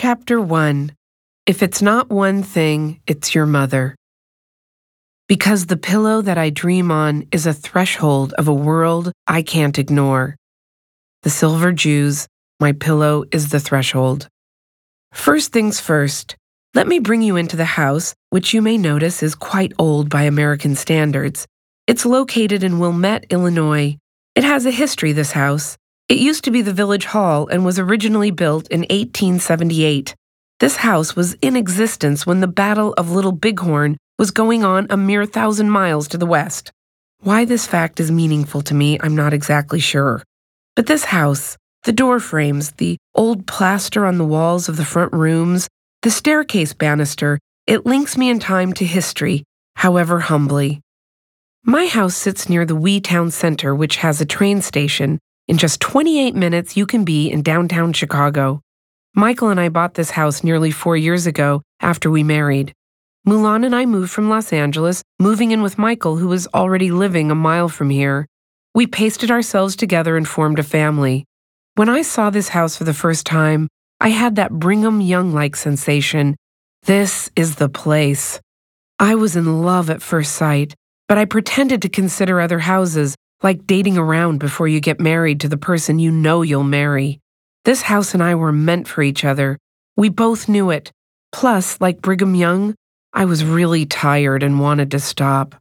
Chapter 1. If it's not one thing, it's your mother. Because the pillow that I dream on is a threshold of a world I can't ignore. The Silver Jews, my pillow is the threshold. First things first, let me bring you into the house, which you may notice is quite old by American standards. It's located in Wilmette, Illinois. It has a history, this house. It used to be the village hall and was originally built in 1878. This house was in existence when the Battle of Little Bighorn was going on a mere 1,000 miles to the west. Why this fact is meaningful to me, I'm not exactly sure. But this house, the door frames, the old plaster on the walls of the front rooms, the staircase banister, it links me in time to history, however humbly. My house sits near the wee town center, which has a train station. In just 28 minutes, you can be in downtown Chicago. Michael and I bought this house nearly 4 years ago after we married. Mulan and I moved from Los Angeles, moving in with Michael, who was already living a mile from here. We pasted ourselves together and formed a family. When I saw this house for the first time, I had that Brigham Young-like sensation. This is the place. I was in love at first sight, but I pretended to consider other houses, like dating around before you get married to the person you know you'll marry. This house and I were meant for each other. We both knew it. Plus, like Brigham Young, I was really tired and wanted to stop.